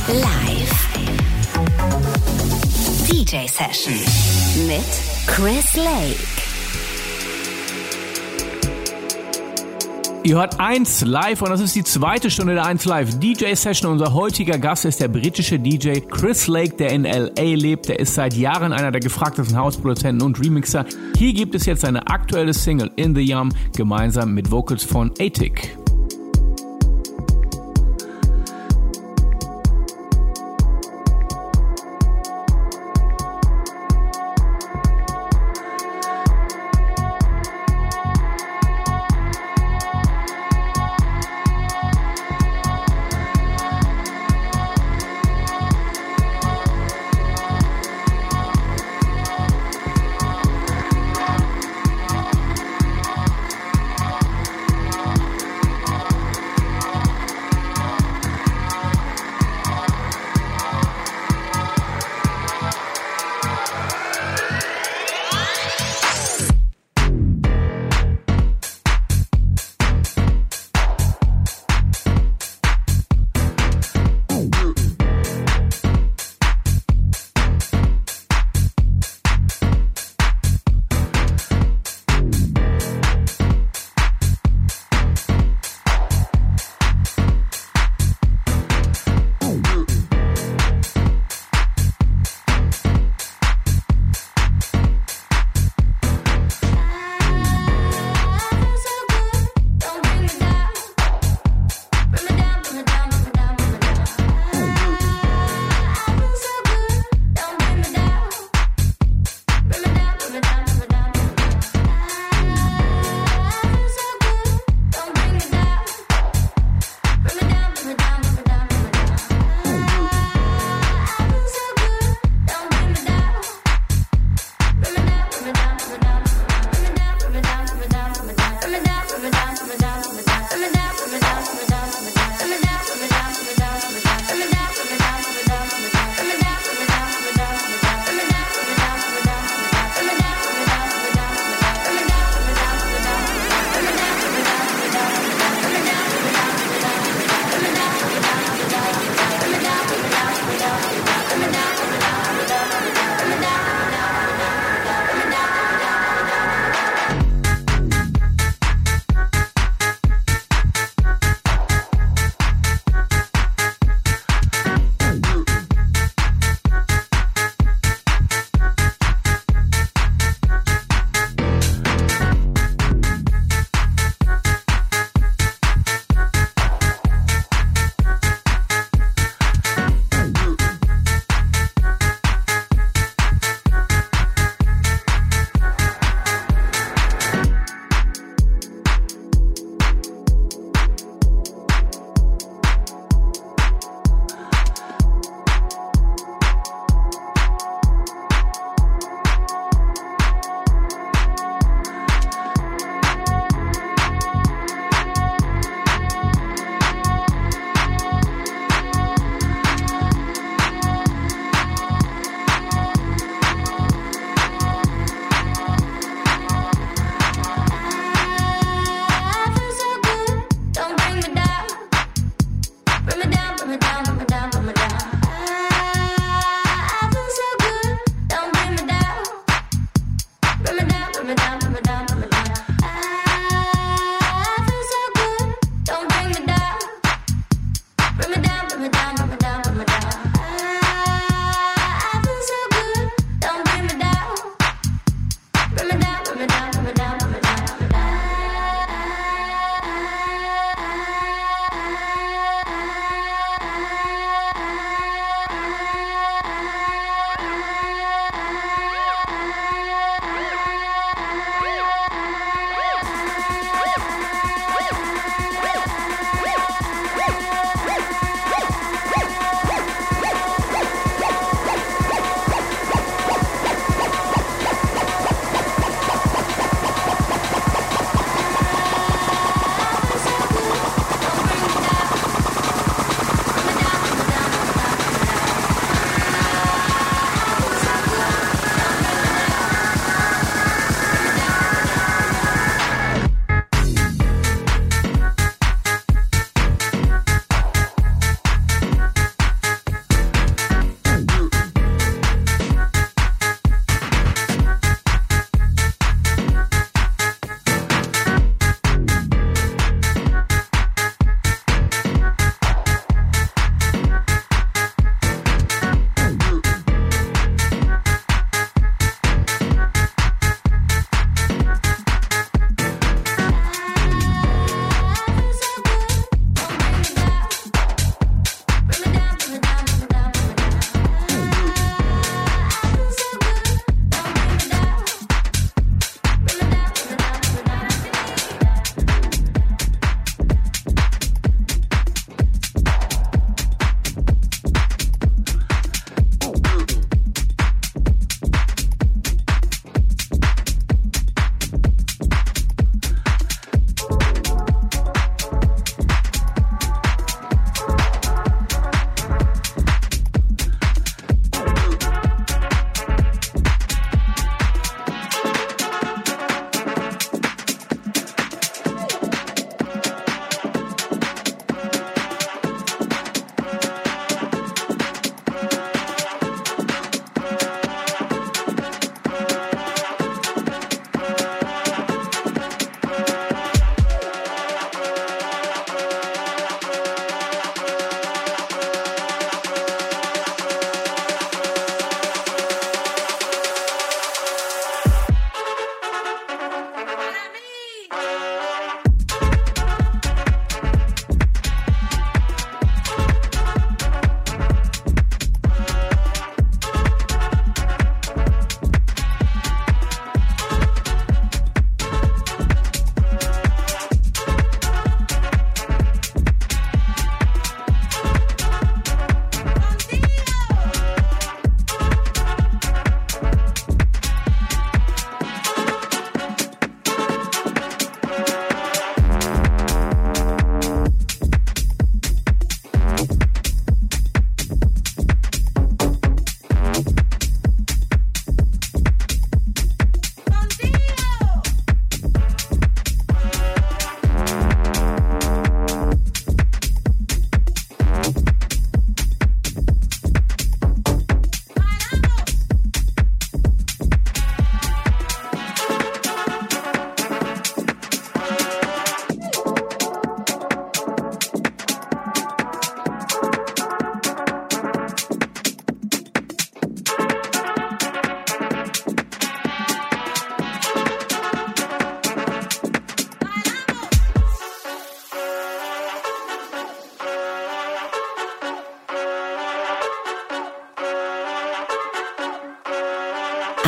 Live. DJ Session mit Chris Lake. Ihr hört 1 Live und das ist die zweite Stunde der 1 Live DJ Session. Unser heutiger Gast ist der britische DJ Chris Lake, der in L.A. lebt. Der ist seit Jahren einer der gefragtesten Hausproduzenten und Remixer. Hier gibt es jetzt seine aktuelle Single In The Yum gemeinsam mit Vocals von Attic.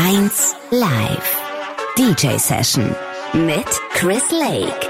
1 Live DJ Session mit Chris Lake.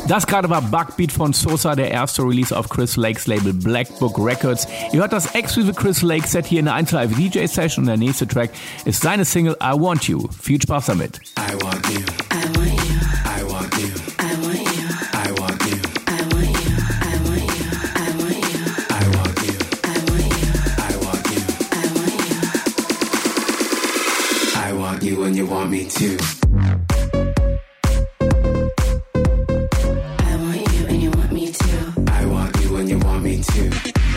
Das gerade war Bugbeat von Sosa, der erste Release auf Chris Lakes Label Black Book Records. Ihr hört das exklusive Chris Lake Set hier in der 1 Live DJ Session und der nächste Track ist seine Single I Want You. Viel Spaß damit. I want you. I want you. I want you. I want you. I want you. I want you. I want you. I want you. I want you. I want you. I want you. I want you. I want you and you want me too. I want you and you want me too. I want you and you want me too.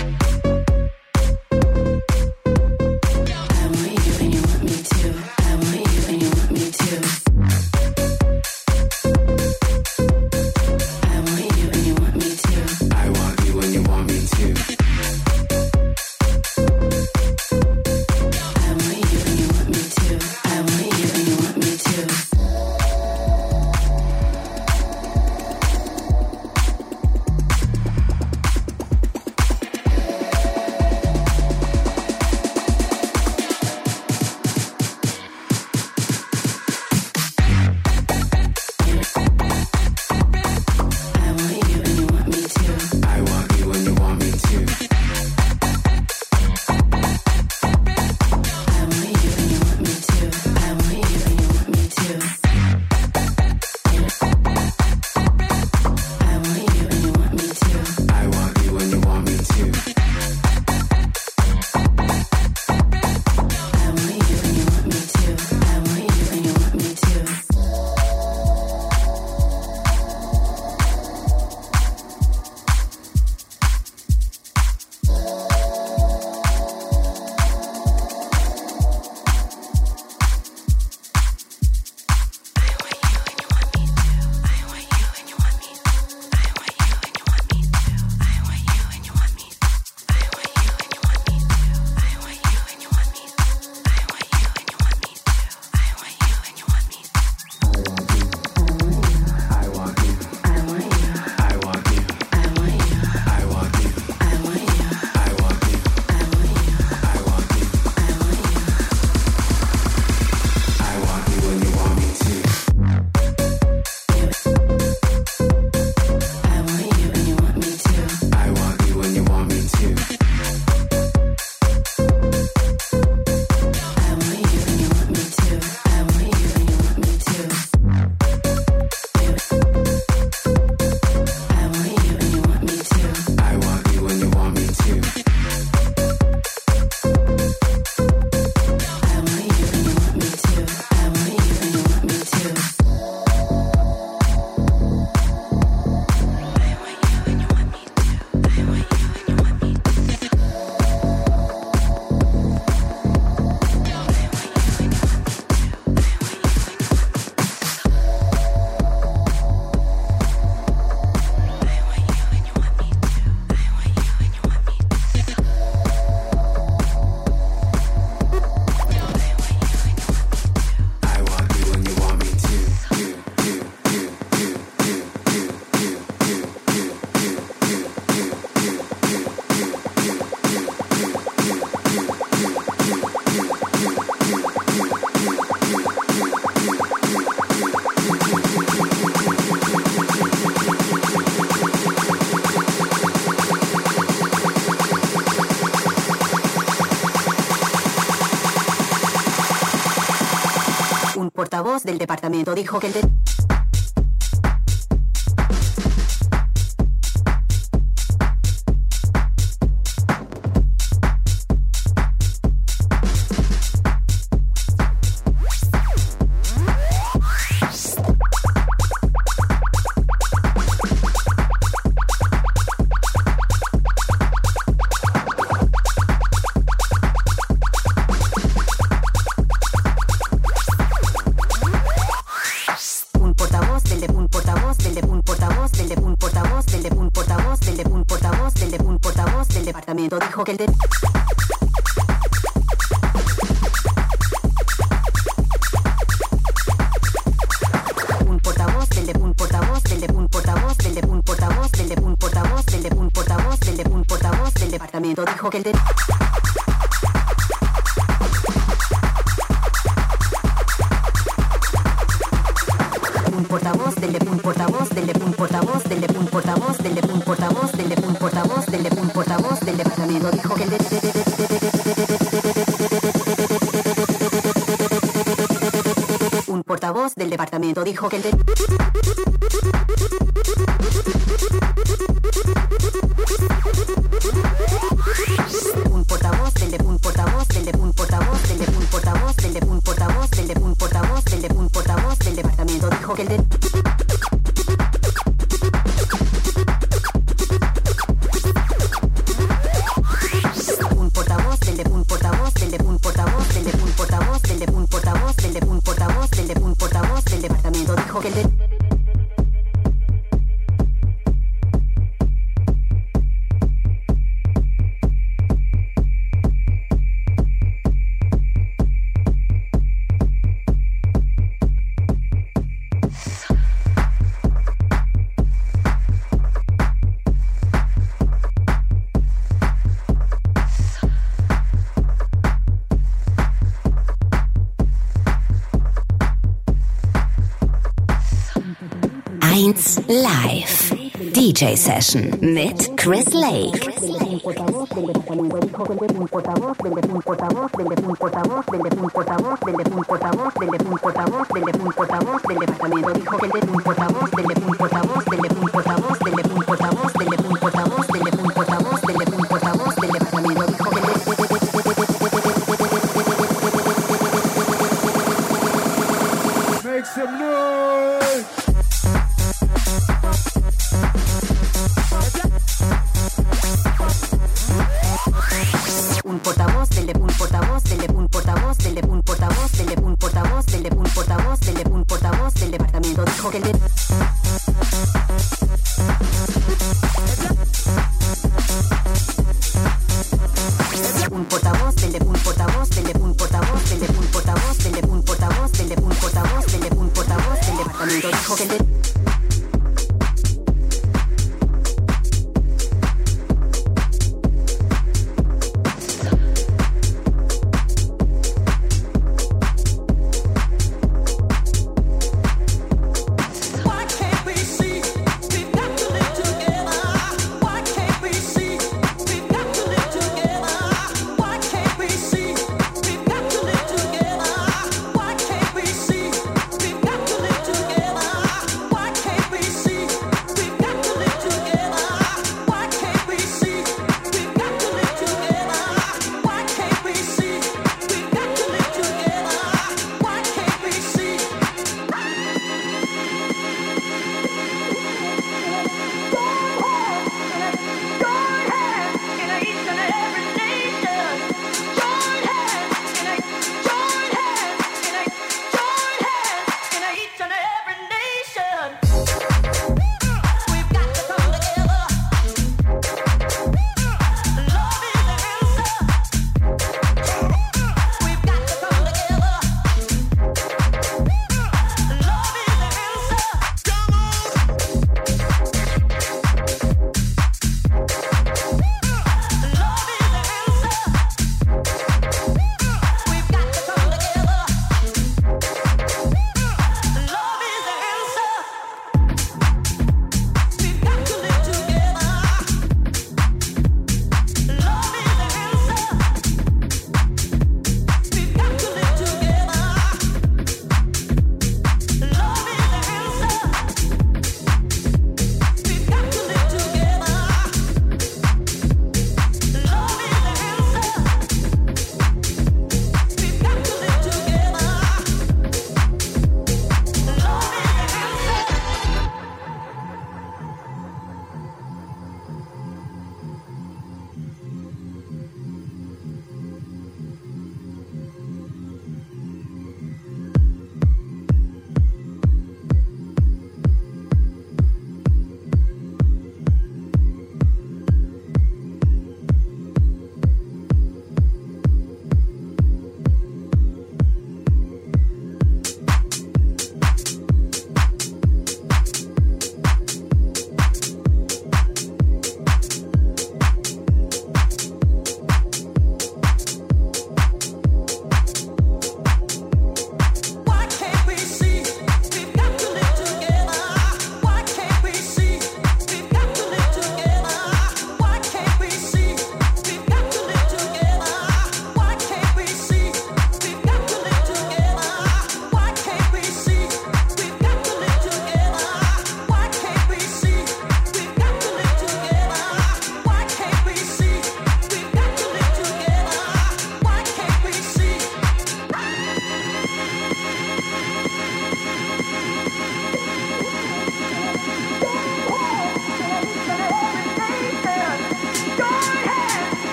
I want you and you want me too. I want you and you want me too. I want you and you want me too. I want you and you want me too. I want you and you want me too. I want you and you want me too. Portavoz del departamento dijo que el dijo que el departamento dijo que el portavoz del de un portavoz del de un portavoz del de un portavoz del de un portavoz del de un portavoz del de un portavoz del departamento dijo que el de un portavoz del departamento dijo que el de un portavoz del de un portavoz del de un portavoz del de un portavoz del de un portavoz del de un portavoz del de un portavoz del departamento dijo que el de un portavoz del de un portavoz del de un portavoz del de un portavoz del de un portavoz del de un portavoz del de un portavoz del departamento dijo que el de Live DJ Session mit Chris Lake. un portavoz del departamento dijo que el de un portavoz del de un portavoz del de un portavoz del de un portavoz del de un portavoz del de un portavoz del de un portavoz del departamento dijo que el de un portavoz del de un portavoz del de un portavoz del de un portavoz del de un portavoz del de un portavoz del de un portavoz del departamento dijo que el de Make some noise. un portavoz del de un portavoz del de un portavoz del de un portavoz del de un portavoz del de un portavoz del de un portavoz del departamento dijo que el de un portavoz del de un portavoz del de un portavoz del de un portavoz del de un portavoz del de un portavoz del de un portavoz del departamento dijo que el de Why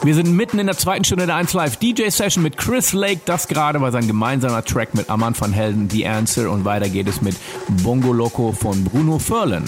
Wir sind mitten in der zweiten Stunde der 1 Live DJ Session mit Chris Lake. Das gerade war sein gemeinsamer Track mit Armand van Helden, The Answer. Und weiter geht es mit Bongo Loco von Bruno Furlan.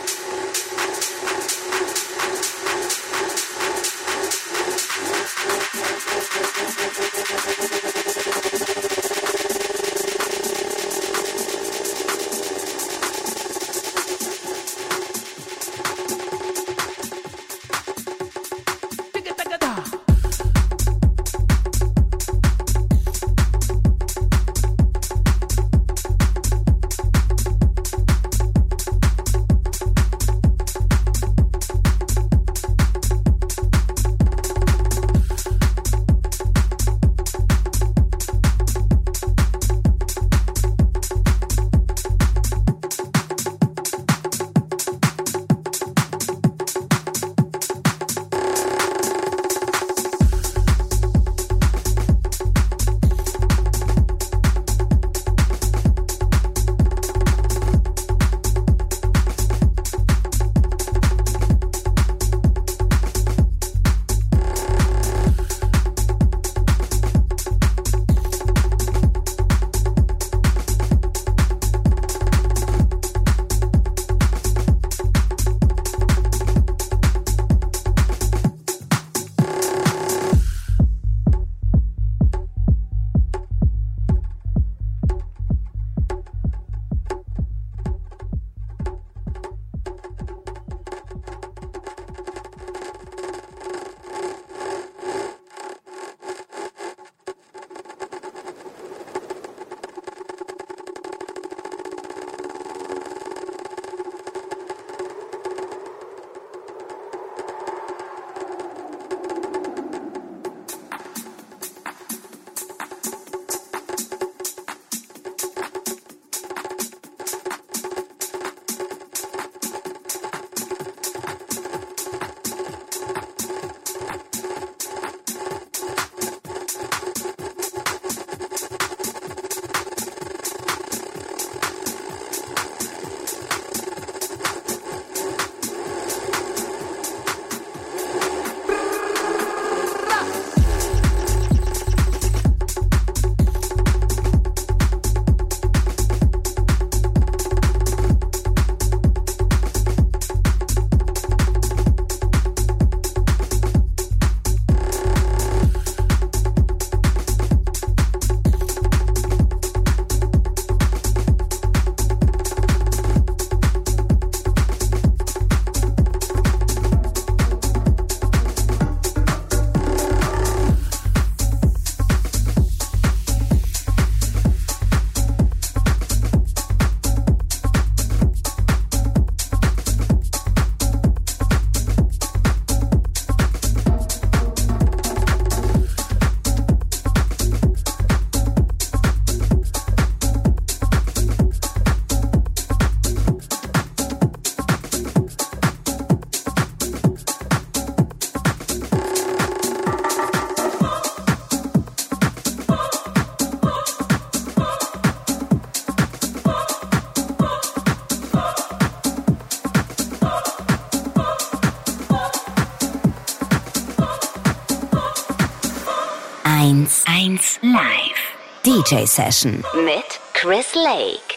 1 Live DJ Session mit Chris Lake.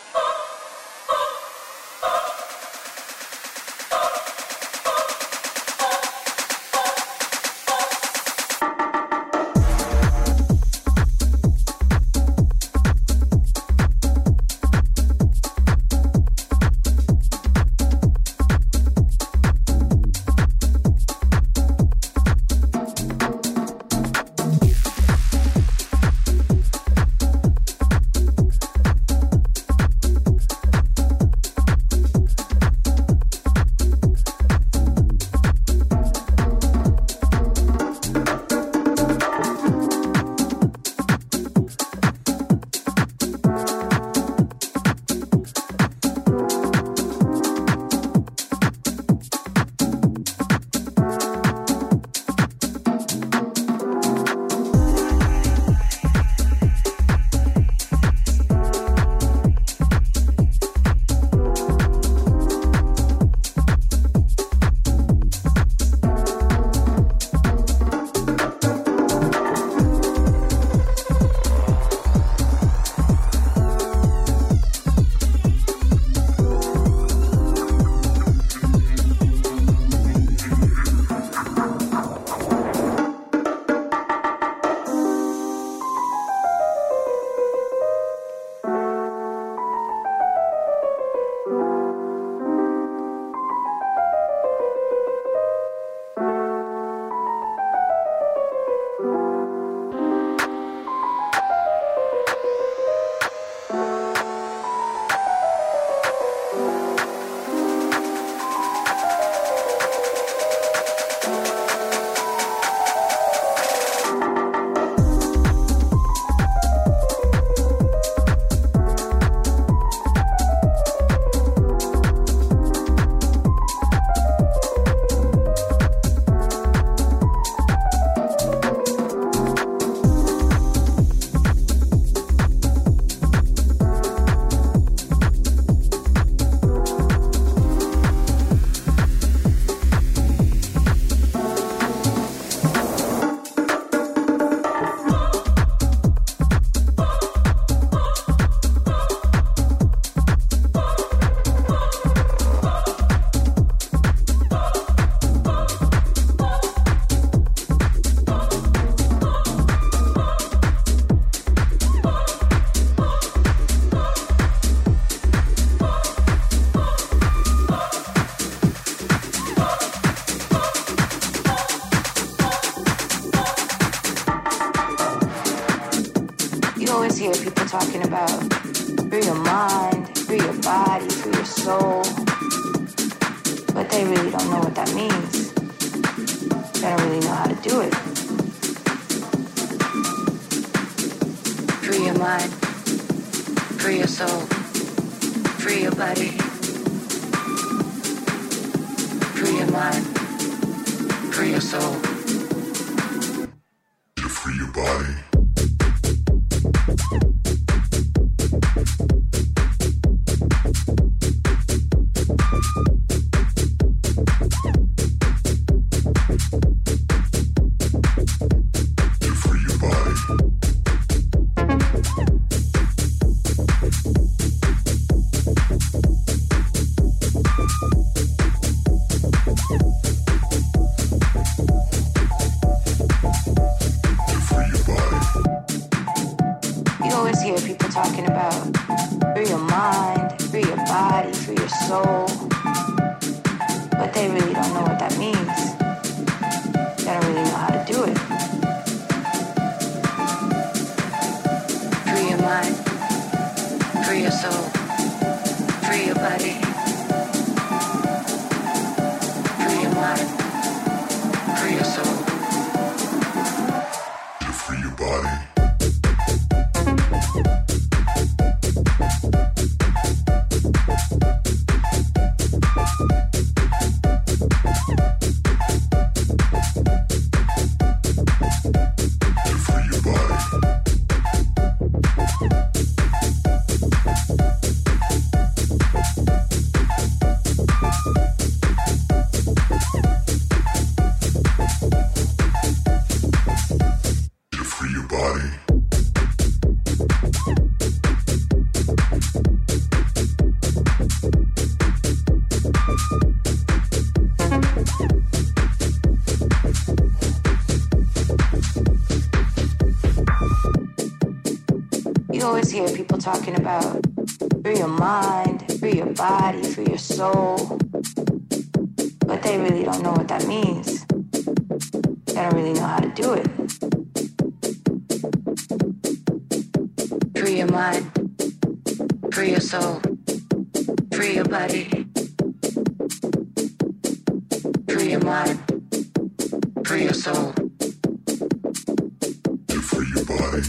talking about free your mind, free your body, free your soul. But they really don't know what that means. They don't really know how to do it. Free your mind, free your soul, free your body. Free your mind, free your soul. Free your body. Talking about free your mind, free your body, free your soul. But they really don't know what that means. They don't really know how to do it. Free your mind, free your soul, free your body. Free your mind, free your soul. Free your body.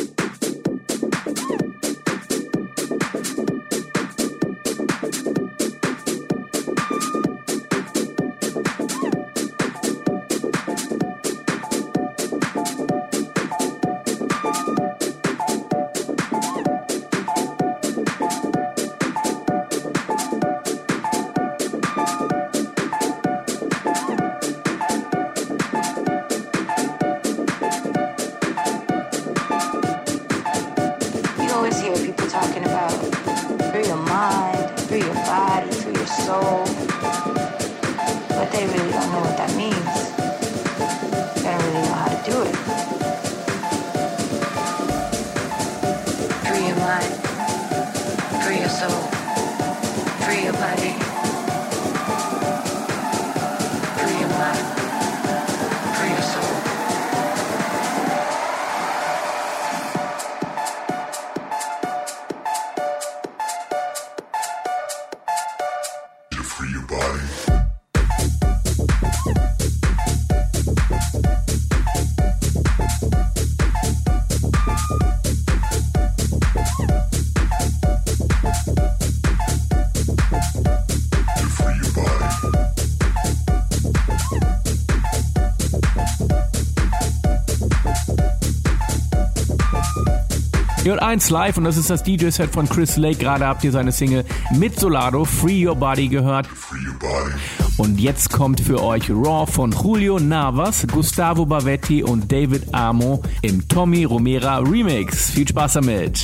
J1 live und das ist das DJ-Set von Chris Lake. Gerade habt ihr seine Single mit Solardo, Free Your Body, gehört. Free Your Body. Und jetzt kommt für euch Raw von Julio Navas, Gustavo Bavetti und David Amo im Tommy Romera Remix. Viel Spaß damit.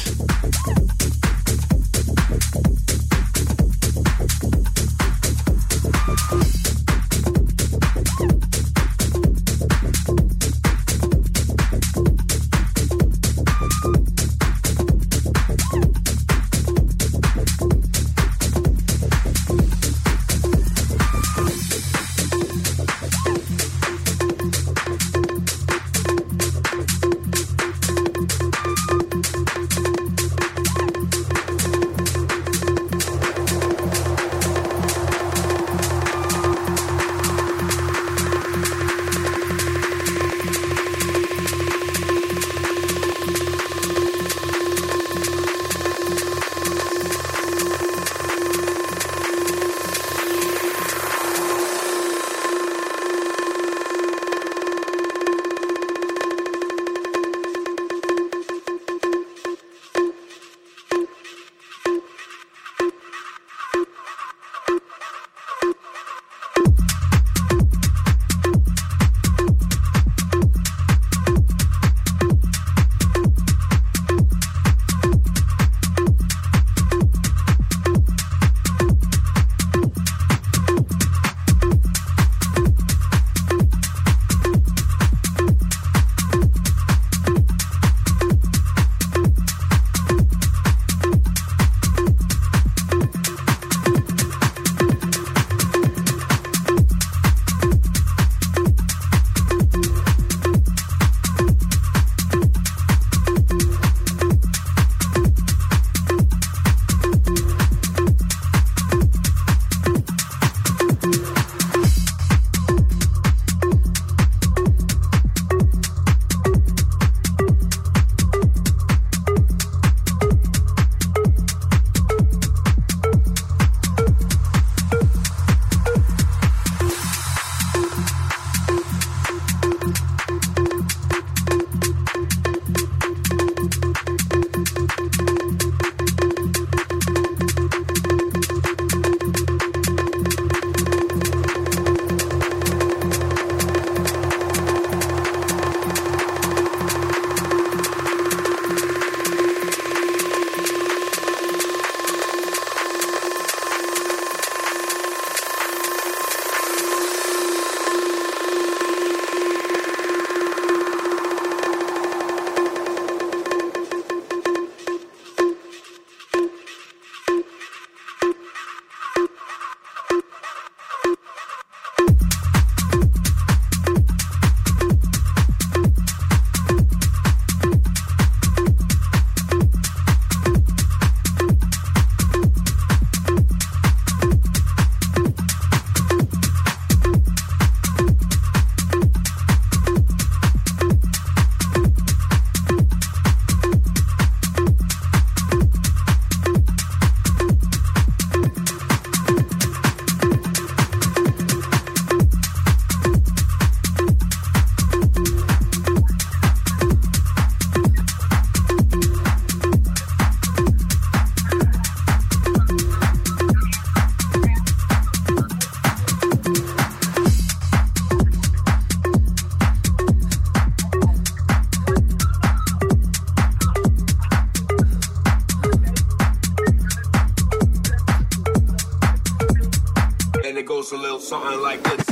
something like this.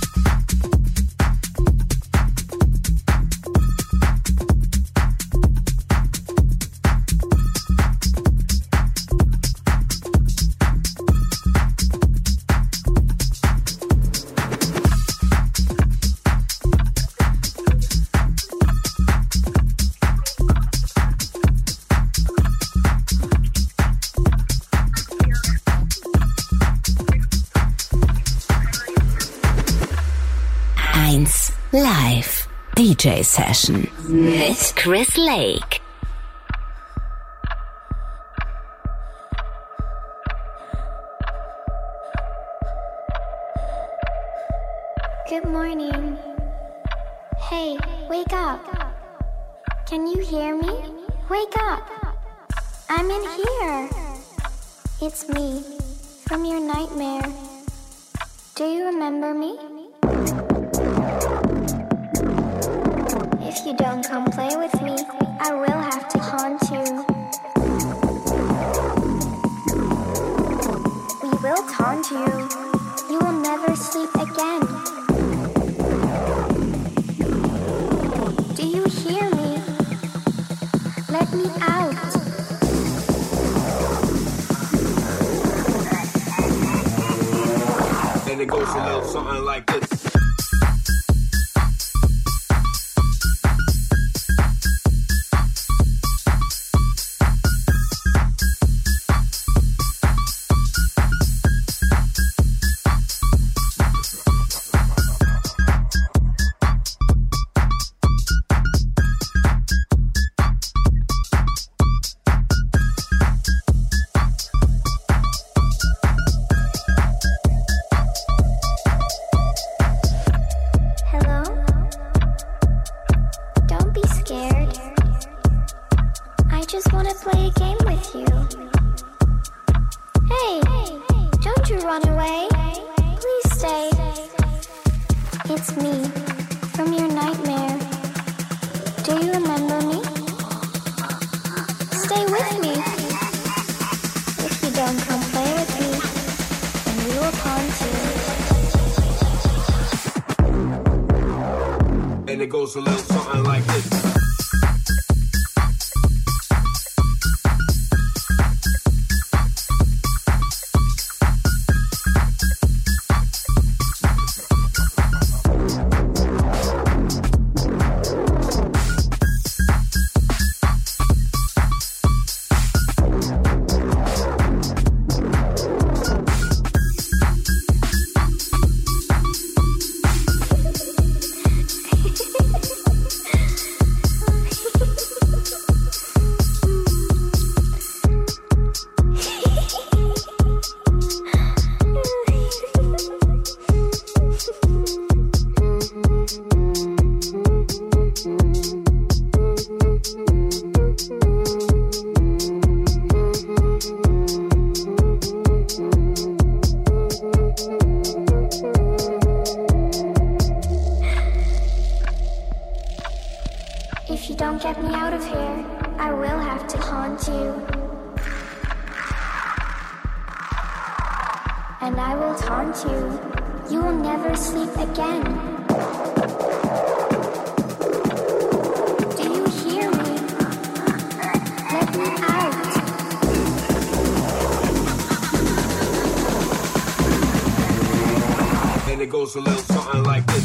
Live DJ Session mit Chris Lake. Good morning. Hey, wake up. Can you hear me? Wake up. I'm in here. It's me, from your nightmare. Do you remember me? If you don't come play with me, I will have to haunt you. We will taunt you. You will never sleep again. Do you hear me? Let me out. And it goes a little something like this. And it goes a little something like this. Goes a little something like this.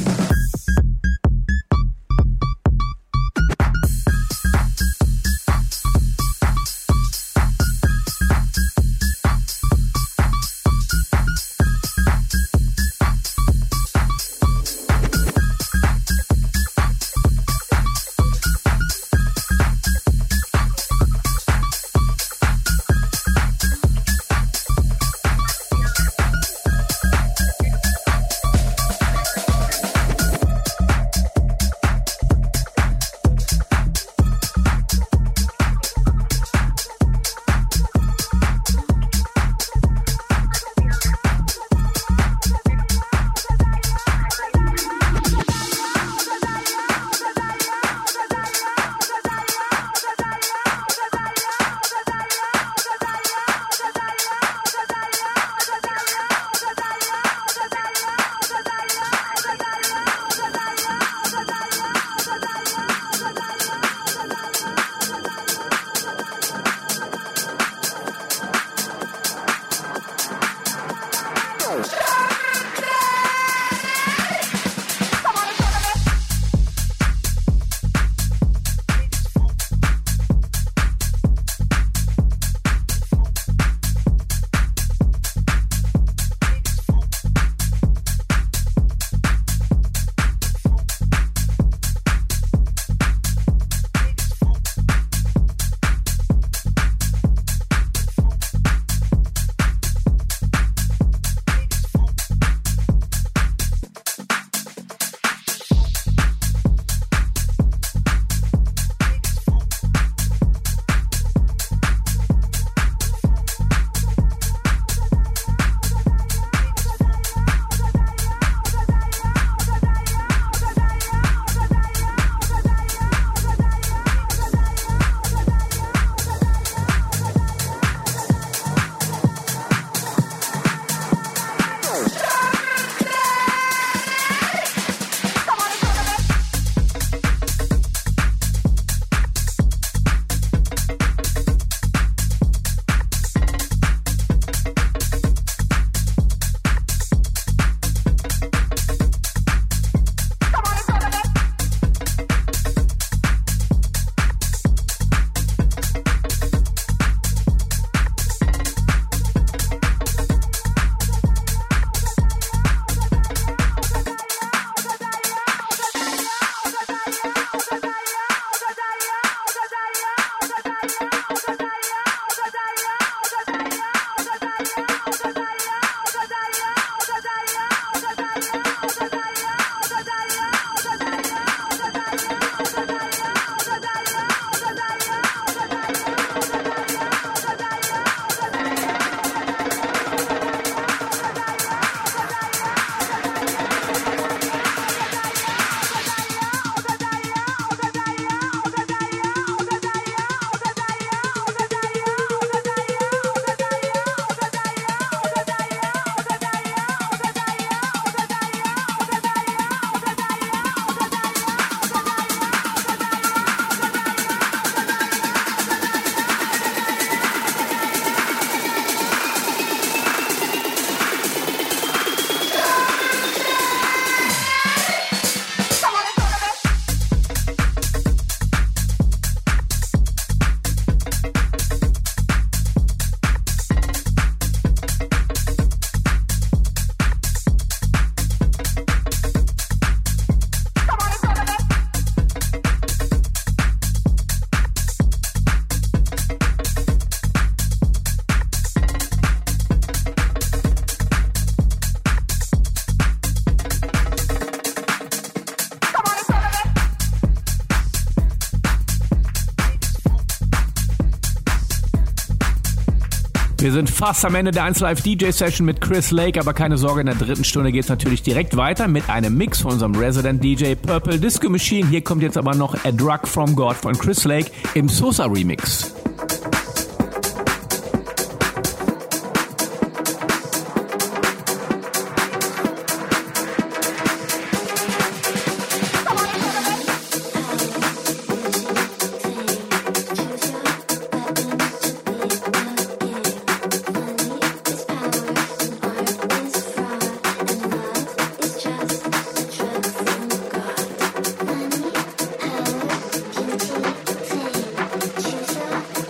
Wir sind fast am Ende der 1 Live DJ Session mit Chris Lake, aber keine Sorge, in der dritten Stunde geht's natürlich direkt weiter mit einem Mix von unserem Resident DJ Purple Disco Machine. Hier kommt jetzt aber noch A Drug from God von Chris Lake im Sosa Remix. Choose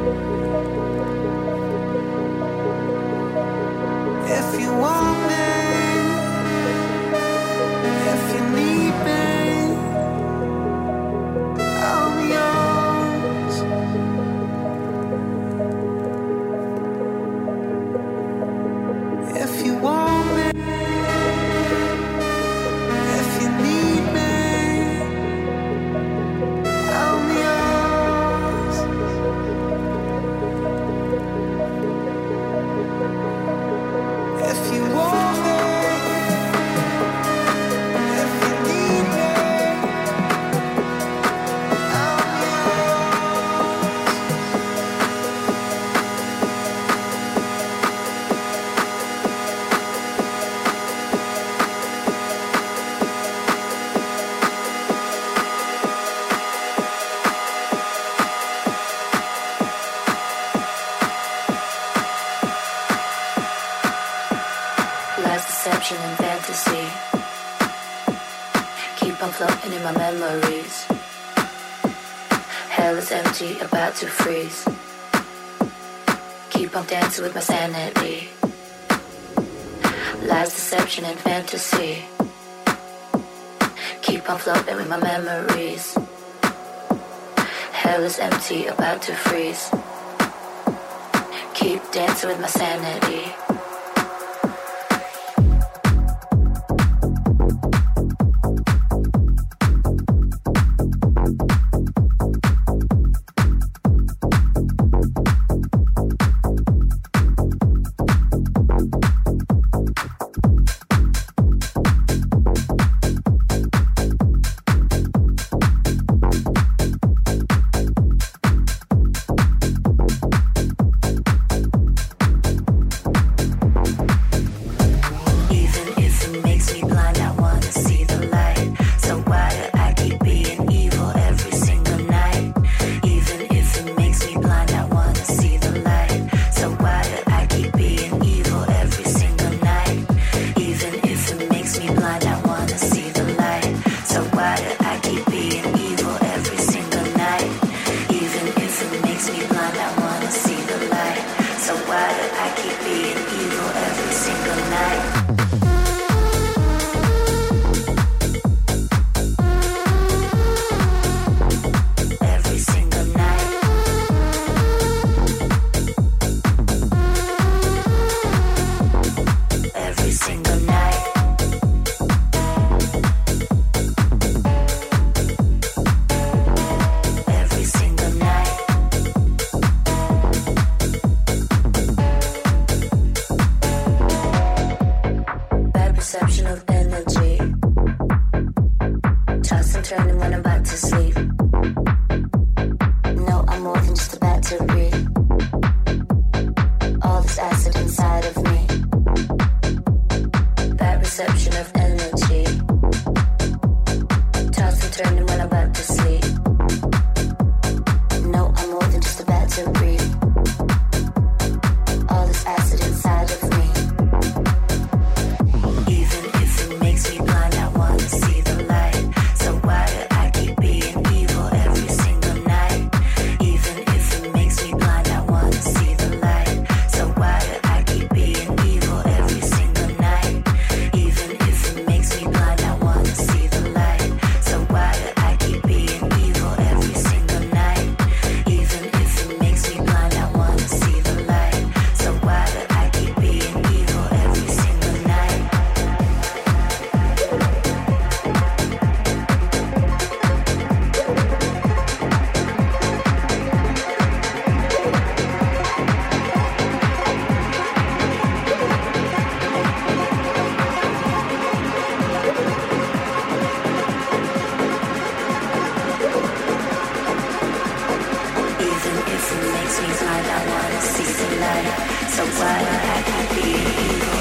If you want me, if you need me, I'm yours. If you want me, if you need me, I'm yours. If you want me, if you need me, I'm Lies, deception, and fantasy keep on floating in my memories. Hell is empty, about to freeze. Keep on dancing with my sanity. Lies, deception, and fantasy keep on floating with my memories. Hell is empty, about to freeze. Keep dancing with my sanity. If it makes me blind, I wanna see the light. So why do I keep being evil?